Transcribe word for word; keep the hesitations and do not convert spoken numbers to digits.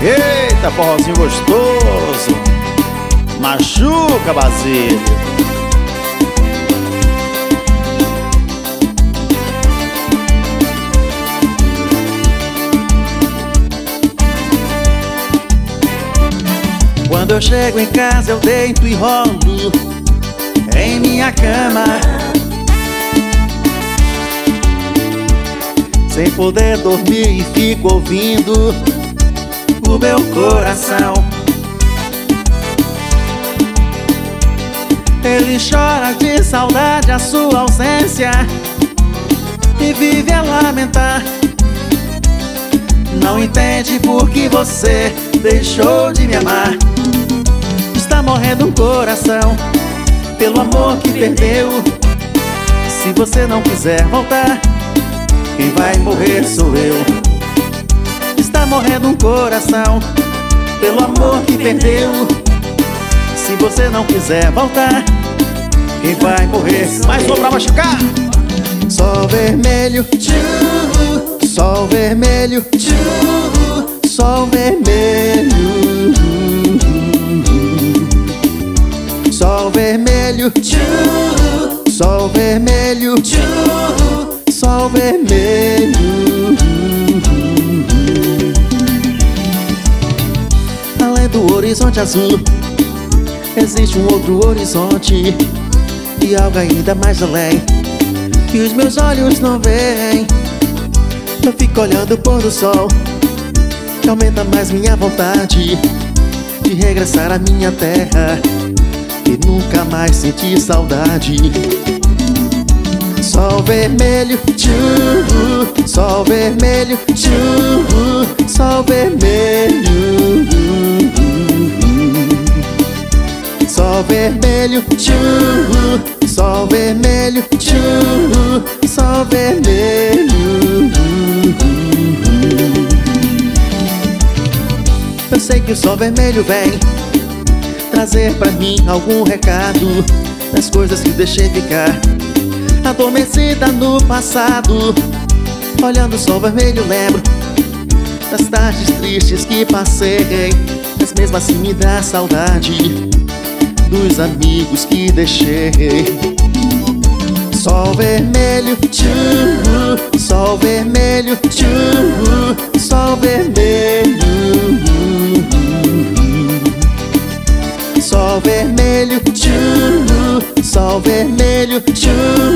Eita, forrozinho gostoso. Machuca, Basílio. Quando eu chego em casa eu deito e rolo em minha cama, sem poder dormir, e fico ouvindo o meu coração. Ele chora de saudade a sua ausência e vive a lamentar. Não entende por que você deixou de me amar. Está morrendo um coração pelo amor que perdeu. Se você não quiser voltar, quem vai morrer sou eu. Está morrendo um coração pelo amor que perdeu. Se você não quiser voltar, quem vai morrer? Mais um pra machucar. Sol vermelho, tchu, sol vermelho, tchu, sol vermelho, sol vermelho, tchu, sol vermelho, tchu, sol vermelho. Além do horizonte azul, existe um outro horizonte e algo ainda mais além que os meus olhos não veem. Eu fico olhando o pôr do sol, que aumenta mais minha vontade de regressar à minha terra e nunca mais sentir saudade. Sol vermelho, tchu, sol vermelho, tchu, sol vermelho, sol vermelho, tchu, sol vermelho, tchu, sol vermelho. Eu sei que o sol vermelho vem trazer pra mim algum recado das coisas que deixei ficar adormecida no passado. Olhando o sol vermelho lembro das tardes tristes que passei, mas mesmo assim me dá saudade dos amigos que deixei. Sol vermelho, tchu, sol vermelho, tchu, sol vermelho, sol vermelho, tchu, sol vermelho, tchu,